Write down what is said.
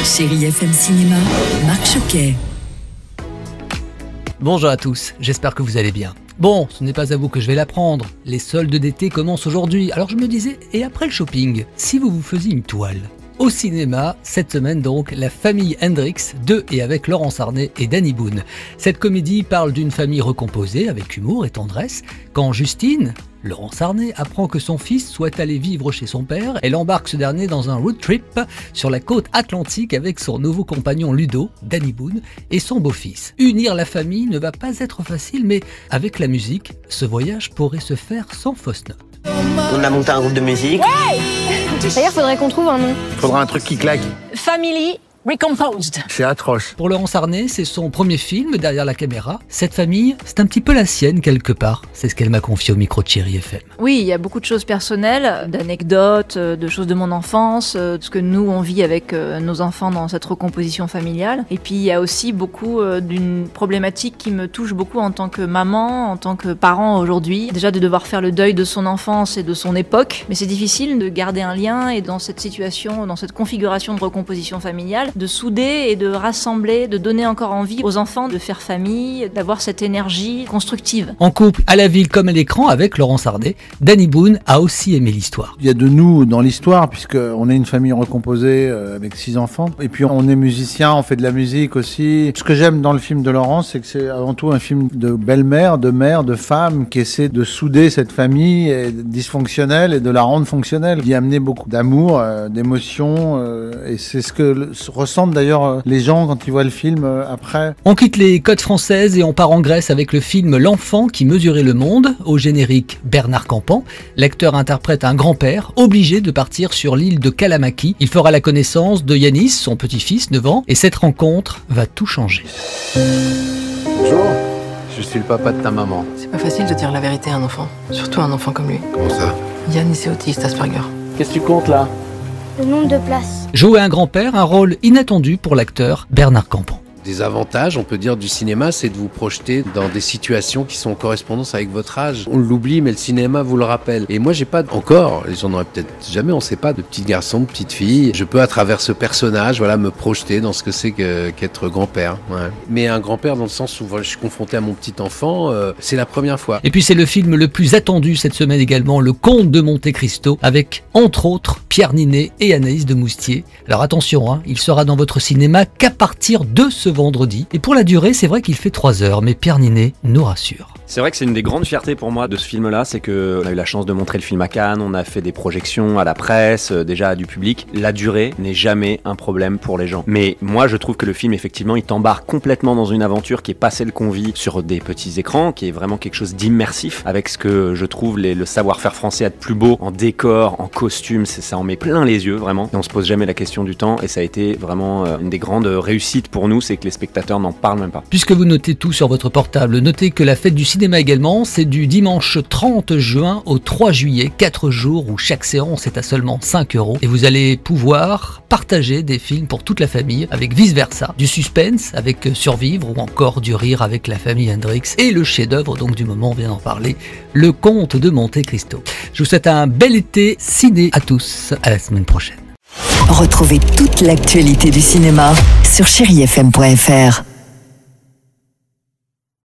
Chérie FM Cinéma, Marc Choquet. Bonjour à tous, j'espère que vous allez bien. Bon, ce n'est pas à vous que je vais l'apprendre, les soldes d'été commencent aujourd'hui, alors je me disais, et après le shopping, si vous vous faisiez une toile ? Au cinéma, cette semaine donc, La famille Hendrix, de et avec Laurence Arnay et Danny Boone. Cette comédie parle d'une famille recomposée, avec humour et tendresse. Quand Justine, Laurence Arnay, apprend que son fils souhaite aller vivre chez son père, elle embarque ce dernier dans un road trip sur la côte atlantique avec son nouveau compagnon Ludo, Danny Boone, et son beau-fils. Unir la famille ne va pas être facile, mais avec la musique, ce voyage pourrait se faire sans fausse note. On a monté un groupe de musique. D'ailleurs, faudrait qu'on trouve un nom. Faudra un truc qui claque. Family Recomposed. C'est atroce. Pour Laurence Arnay, c'est son premier film derrière la caméra. Cette famille, c'est un petit peu la sienne quelque part. C'est ce qu'elle m'a confié au micro de Chérie FM. Oui, il y a beaucoup de choses personnelles, d'anecdotes, de choses de mon enfance, de ce que nous on vit avec nos enfants dans cette recomposition familiale. Et puis il y a aussi beaucoup d'une problématique qui me touche beaucoup en tant que maman, en tant que parent aujourd'hui. Déjà de devoir faire le deuil de son enfance et de son époque. Mais c'est difficile de garder un lien et dans cette situation, dans cette configuration de recomposition familiale, de souder et de rassembler, de donner encore envie aux enfants de faire famille, d'avoir cette énergie constructive. En couple, à la ville comme à l'écran avec Laurence Arnay, Danny Boone a aussi aimé l'histoire. Il y a de nous dans l'histoire, puisqu'on est une famille recomposée avec 6 enfants. Et puis on est musicien, on fait de la musique aussi. Ce que j'aime dans le film de Laurence, c'est que c'est avant tout un film de belle-mère, de mère, de femme, qui essaie de souder cette famille dysfonctionnelle et de la rendre fonctionnelle. Il y a amené beaucoup d'amour, d'émotion, et c'est ce que ressentent d'ailleurs les gens quand ils voient le film après. On quitte les côtes françaises et on part en Grèce avec le film L'enfant qui mesurait le monde. Au générique, Bernard Campan. L'acteur interprète un grand-père obligé de partir sur l'île de Kalamaki. Il fera la connaissance de Yanis, son petit-fils, 9 ans, et cette rencontre va tout changer. Bonjour, je suis le papa de ta maman. C'est pas facile de dire la vérité à un enfant, surtout un enfant comme lui. Comment ça? Yann, il est autiste, Asperger. Qu'est-ce que tu comptes là? Le nombre de places. Jouer un grand-père, un rôle inattendu pour l'acteur Bernard Campan. Des avantages, on peut dire, du cinéma, c'est de vous projeter dans des situations qui sont en correspondance avec votre âge. On l'oublie, mais le cinéma vous le rappelle. Et moi, j'ai pas encore, et j'en aurais peut-être jamais, on sait pas, de petits garçons, de petites filles. Je peux, à travers ce personnage, voilà, me projeter dans ce que c'est qu'être grand-père. Ouais. Mais un grand-père dans le sens où je suis confronté à mon petit enfant, c'est la première fois. Et puis c'est le film le plus attendu cette semaine également, Le Comte de Monte Cristo, avec, entre autres, Pierre Ninet et Anaïs de Moustier. Alors attention, il sera dans votre cinéma qu'à partir de ce vendredi. Et pour la durée, c'est vrai qu'il fait 3 heures, mais Pierre Ninet nous rassure. C'est vrai que c'est une des grandes fiertés pour moi de ce film-là, c'est qu'on a eu la chance de montrer le film à Cannes, on a fait des projections à la presse, déjà à du public. La durée n'est jamais un problème pour les gens. Mais moi, je trouve que le film, effectivement, il t'embarque complètement dans une aventure qui est pas celle qu'on vit sur des petits écrans, qui est vraiment quelque chose d'immersif, avec ce que je trouve le savoir-faire français a de plus beau en décor, en costume, ça en met plein les yeux, vraiment. Et on se pose jamais la question du temps, et ça a été vraiment une des grandes réussites pour nous, c'est que les spectateurs n'en parlent même pas. Puisque vous notez tout sur votre portable, notez que la fête du cinéma également, c'est du dimanche 30 juin au 3 juillet, 4 jours où chaque séance est à seulement 5 € et vous allez pouvoir partager des films pour toute la famille avec vice versa, du suspense avec Survivre ou encore du rire avec La famille Hendrix et le chef-d'œuvre donc du moment, on vient d'en parler, Le Comte de Monte Cristo. Je vous souhaite un bel été ciné à tous, à la semaine prochaine. Retrouvez toute l'actualité du cinéma sur chérifm.fr.